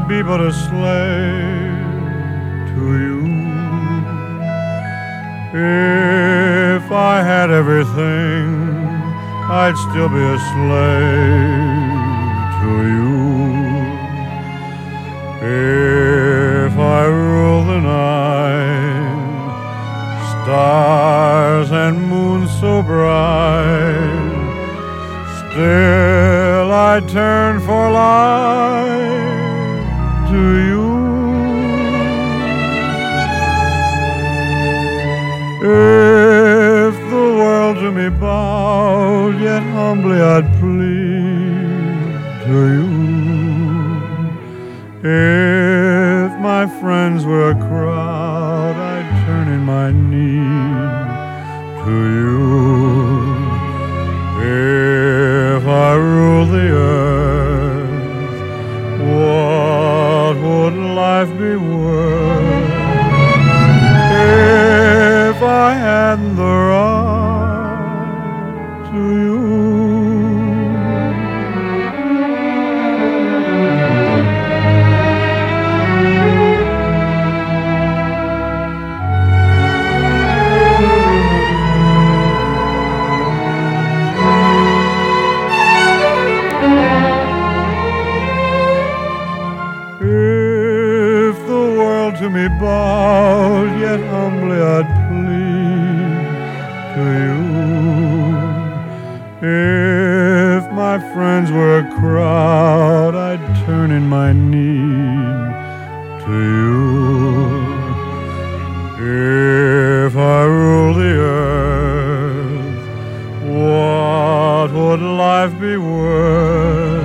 be but a slave to you. If I had everything, I'd still be a slave to you. If I rule the night, stars and moon so bright, still I'd turn for life to you. If the world to me bowed, yet humbly I'd plead to you. If my friends were a crowd, I'd turn in my need to you. If I ruled the earth, what would life be worth if I hadn't the right to you? To me bowed, yet humbly I'd plead to you. If my friends were a crowd, I'd turn in my need to you. If I ruled the earth, what would life be worth